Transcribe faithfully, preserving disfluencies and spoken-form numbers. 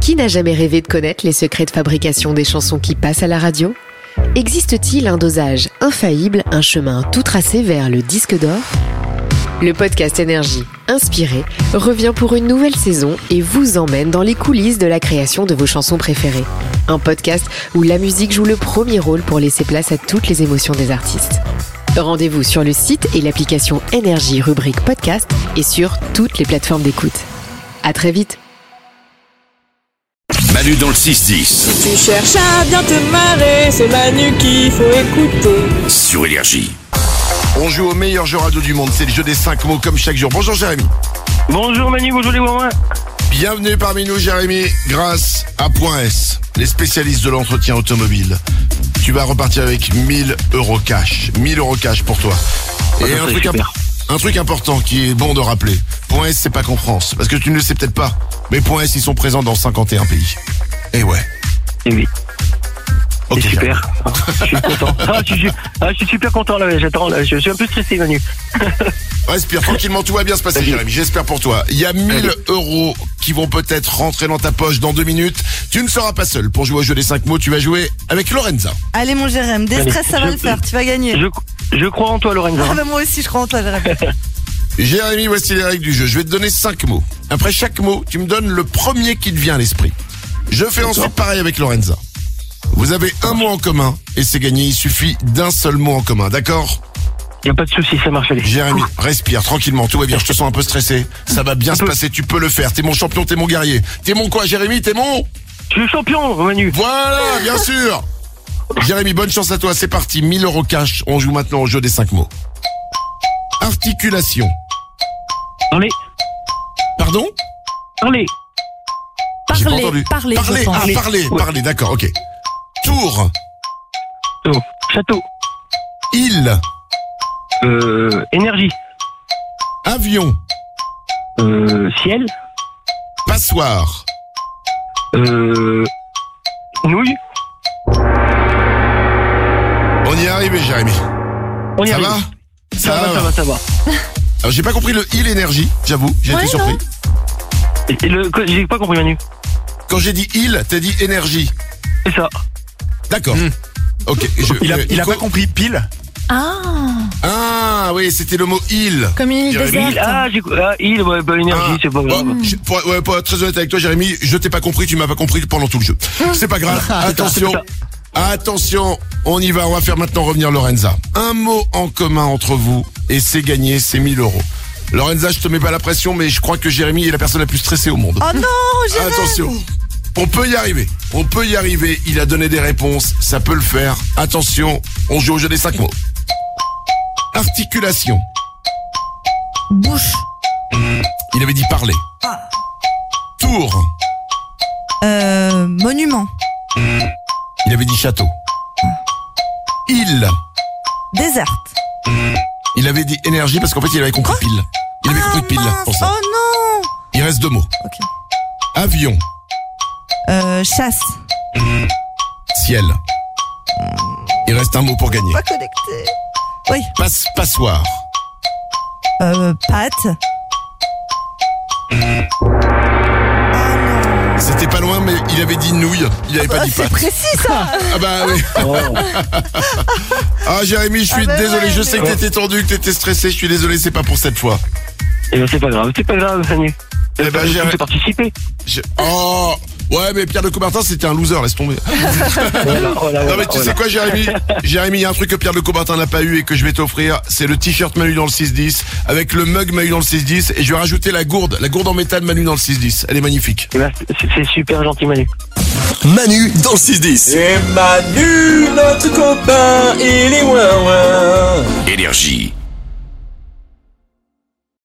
Qui n'a jamais rêvé de connaître les secrets de fabrication des chansons qui passent à la radio ? Existe-t-il un dosage infaillible, un chemin tout tracé vers le disque d'or ? Le podcast Énergie, inspiré, revient pour une nouvelle saison et vous emmène dans les coulisses de la création de vos chansons préférées. Un podcast où la musique joue le premier rôle pour laisser place à toutes les émotions des artistes. Rendez-vous sur le site et l'application Énergie rubrique podcast et sur toutes les plateformes d'écoute. À très vite. Manu dans le six dix. Tu cherches à bien te marrer, c'est Manu qu'il faut écouter. Sur Énergie. On joue au meilleur jeu radio du monde, c'est le jeu des cinq mots comme chaque jour. Bonjour Jérémy. Bonjour Manu, bonjour les Wouin. Bienvenue parmi nous Jérémy, grâce à Point S, les spécialistes de l'entretien automobile. Tu vas repartir avec mille euros cash. mille euros cash pour toi. Et ça, un truc, imp- un truc important qui est bon de rappeler. Point S, c'est pas qu'en France, parce que tu ne le sais peut-être pas, mais Point S, ils sont présents dans cinquante et un pays. Et ouais. Et oui. Ok. C'est super. Ah, je suis content. Ah je, suis, ah, je suis super content là. J'attends. Là. Je suis un peu stressé, Manu. Respire tranquillement, tout va bien se passer, Vas-y. Jérémy. J'espère pour toi. Il y a mille euros qui vont peut-être rentrer dans ta poche dans deux minutes. Tu ne seras pas seul pour jouer au jeu des cinq mots. Tu vas jouer avec Lorenza. Allez mon Jérém, déstress, ça va Je- le faire, tu vas gagner. Je, je crois en toi, Lorenza. Ah bah moi aussi je crois en toi Jérém. Jérémy, voici les règles du jeu. Je vais te donner cinq mots. Après chaque mot, tu me donnes le premier qui te vient à l'esprit. Je fais ensuite pareil avec Lorenza. Vous avez un mot en commun et c'est gagné. Il suffit d'un seul mot en commun, d'accord ? Y a pas de souci, ça marche. Allez. Jérémy, respire tranquillement, tout va bien. Je te sens un peu stressé. Ça va bien se passer, tu peux le faire. T'es mon champion, t'es mon guerrier. T'es mon quoi, Jérémy ? T'es mon... Je suis champion, Manu. Voilà, bien sûr. Jérémy, bonne chance à toi. C'est parti, mille euros cash. On joue maintenant au jeu des cinq mots. Articulation. Parlez, Pardon ? parlez. J'ai pas Parlez, entendu. parlez, Parler, je pense. ah, parler, Ouais. parler, d'accord, ok. Tour. Oh, château. Île. Euh, énergie. Avion. Euh, ciel. Passoire. Euh, nouille. On y est arrivé, Jérémy. On y Ça arrive. va ? Ça va, ça va, ça va. Alors, j'ai pas compris le île énergie, j'avoue, j'ai Ouais, été surpris. Et, et le, j'ai pas compris, Manu. Quand j'ai dit île, t'as dit énergie. C'est ça. D'accord. Ok. Je, Il a, euh, il a Nico- pas compris pile. Ah, Ah oui, c'était le mot île. comme une île Jérémy. déserte. Il, ah, j'ai, ah, il, ouais, bah, énergie, Ah, c'est pas grave. bon, je- pour, ouais, pour être très honnête avec toi, Jérémy, je t'ai pas compris, tu m'as pas compris pendant tout le jeu. C'est pas grave. Attention, attention, on y va. On va faire maintenant revenir Lorenza. Un mot en commun entre vous et c'est gagné, c'est mille euros. Lorenza, je te mets pas la pression, mais je crois que Jérémy est la personne la plus stressée au monde. Oh non, Jérém. Attention, on peut y arriver. On peut y arriver. Il a donné des réponses, ça peut le faire. Attention, on joue au jeu des cinq mots. Articulation. Bouche. Il avait dit parler. Tour. Euh, monument. Il avait dit château. Île. Déserte. Il avait dit énergie parce qu'en fait il avait compris pile. Il avait compris pile mince. pour ça. Oh non. Il reste deux mots. Ok. Avion. Euh, chasse. Ciel. Il reste un mot pour gagner. Pas connecté. Oui. Passe, passoire. Euh, pâte. C'était pas loin mais il avait dit nouille. Il avait pas Ah, dit c'est pâte. précis ça. Ah bah oui. Ah Jérémy, je suis Ah bah désolé. ouais, Je mais sais que bon. t'étais tendu, que t'étais stressé. Je suis désolé, c'est pas pour cette fois. Eh ben, c'est pas grave, c'est pas grave, Manu. Eh ben, j'ai- Je peux participer. Je- Oh ouais, mais Pierre de Coubertin c'était un loser, laisse tomber. Voilà, voilà, Non voilà, mais tu sais voilà. quoi Jérémy Jérémy, il y a un truc que Pierre de Coubertin n'a pas eu et que je vais t'offrir, c'est le t-shirt Manu dans le six dix avec le mug Manu dans le six dix et je vais rajouter la gourde, la gourde en métal Manu dans le six dix. Elle est magnifique. Eh ben, c'est, c'est super gentil, Manu. Manu dans le six dix. Et Manu, notre copain, il est ouin ouin. Énergie.